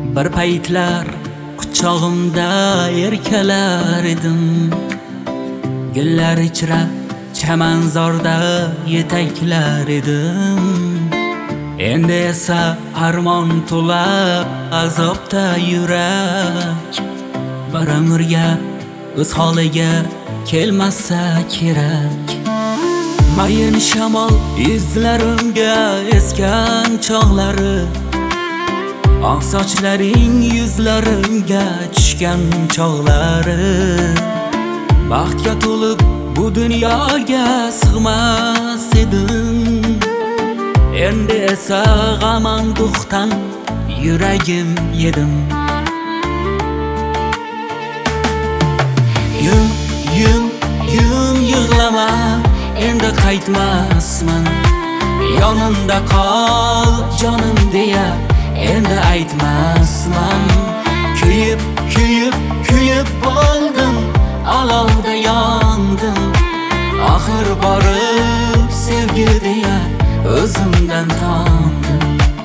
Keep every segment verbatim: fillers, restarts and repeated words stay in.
Bir paytlar quchog'imda erkalar edim, gullar ichra chamanzorda yetaklar edim. Endi esa armon to'la azobda yurak, bir umrga o'z holiga kelmasa kerak. Mayin shamol izlarimga esgan chog'lari, oq sochlaring yuzlarimga tushgan chog'lari. Baxtga to'lib bu dunyoga sig'mas edim, endi esa g'am duxdan yuragim yedim. Yum yum yum yig'lama, endi qaytmasman. Yonimda qol jonim deya endi aytmasman. Kuyib kuyib kuyib bo'ldim, olovda yondim. Oxir borib sevgi deya o'zimdan tondim.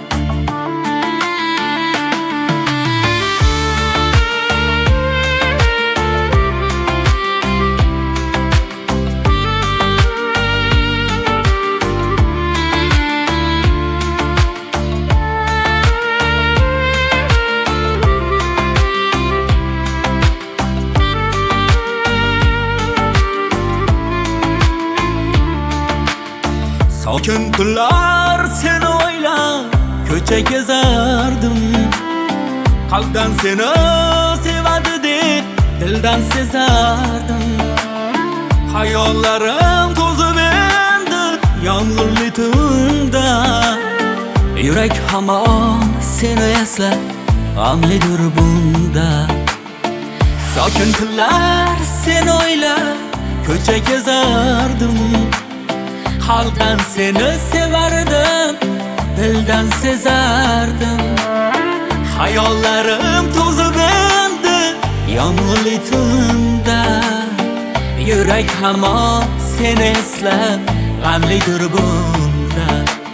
Sokin kunlar seni o'ylab ko'cha kezardim. Qalbdan seni sevadi deb dildan sezardim. Hayollarim to'zib endi yomg'irli tunda. Yurak hamon seni eslab g'amlidir bunda. Sokin kunlar seni o'ylab ko'cha kezardim. Qalbdan seni sevardim, dildan sezardim. Hayollarim to'zib endi yomg'irli tunda. Yurak hamon seni eslab g'amlidir bunda.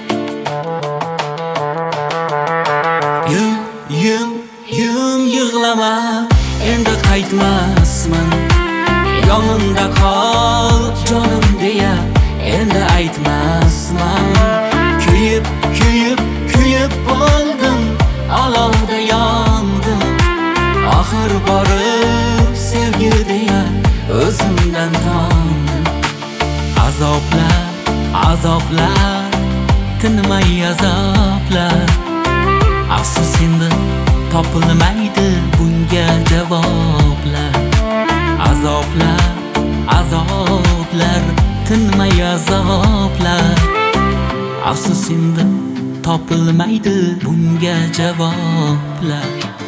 Yum yum yum yig'lama, endi qaytmasman. Yonimda qol jonim deya endi aytmasman. Kuyib kuyib kuyib bo'ldim, olovda yondim. Oxir borib sevgi deya o'zimdan tondim. Azoblar azoblar tinmay azoblar, afsus endi topilmaydi bunga javoblar. Azoblar azoblar tinmay azoblar, afsus endi topilmaydi bunga javoblar.